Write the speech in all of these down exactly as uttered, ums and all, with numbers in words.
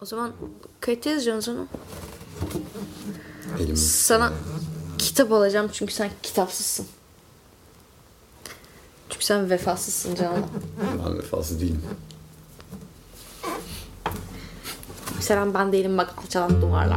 O zaman kayıtta yazacaksın onu. Elim. Sana kitap alacağım çünkü sen kitapsızsın. Çünkü sen vefasızsın canım. Ben vefasız değilim. Mesela ben değilim bak alçalan duvarlar.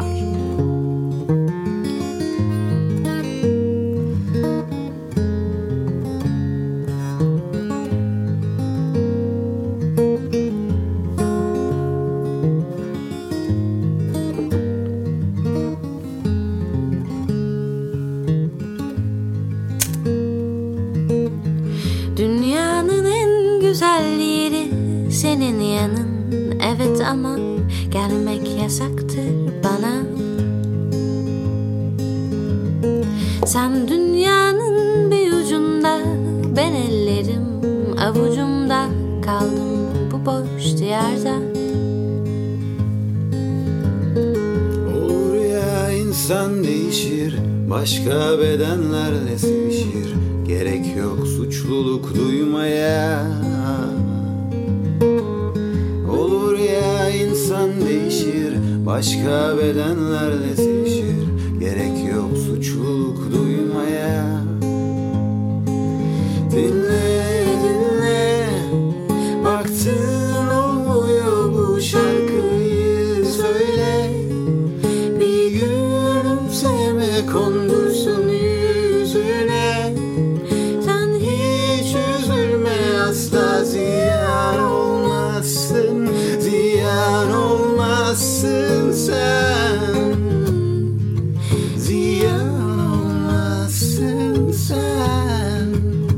Dünyanın en güzel yeri senin yanın, evet ama gelmek yasaktır bana. Sen dünyanın bir ucunda, ben ellerim avucumda, kaldım bu boş diyarda. Olur ya insan değişir, başka bedenlerle sevişir. Gerek yok suçluluk duymaya. Olur ya insan değişir, başka bedenlerle sevişir. Gerek yok suçluluk duymaya. Dinle dinle, baktın olmuyor bu şarkıyı söyle. Bir gülümseme kondursun yüzüne. Sen hiç üzülme, asla ziyan olmazsın. Ziyan olmazsın sen. Ziyan olmazsın sen.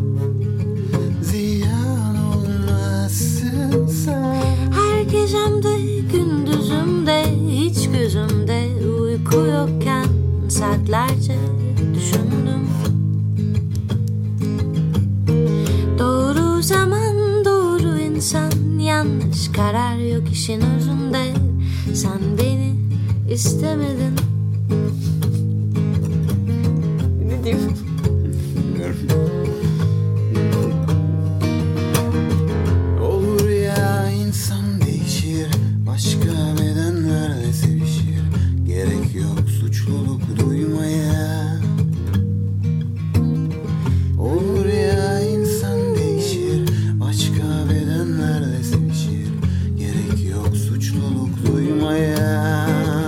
Ziyan olmazsın sen. Her gecemde, gündüzümde, hiç gözümde uyku yokken saatlerce düşündüm. Doğru zaman, doğru insan, yanlış karar yok işin özünde. Sen beni istemedin. Ne diyeyim? Olur ya insan değişir, başka bedenlerle sevişir. Gerek yok suçluluk duymaya. Olur ya insan değişir, başka bedenlerle sevişir. Gerek yok suçluluk duymaya.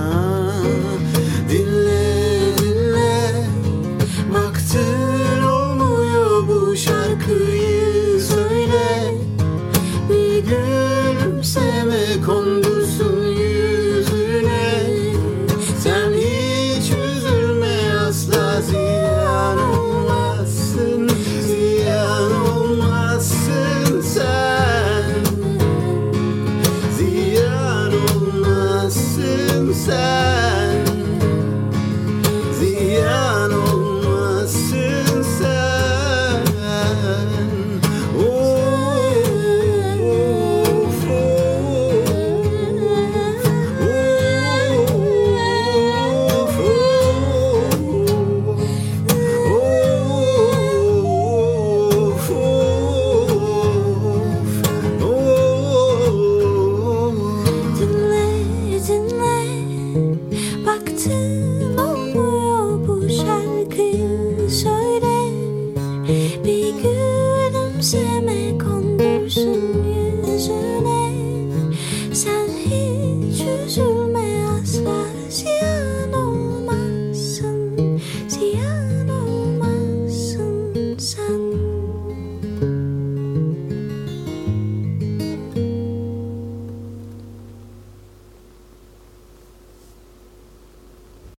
Dinle dinle, baktın olmuyor bu şarkıyı söyle. Bir gülümseme kondursun yüzüne. Sen hiç üzülme, asla ziyan olmazsın. Ziyan olmazsın sen. Ziyan olmazsın sen. Ziyan olmazsın sen. Of, of, Dinle, dinle, baktın olmuyor bu şarkıyı söyle. Bir gülümseme kondursun yüzüne. Sen hiç üzülme,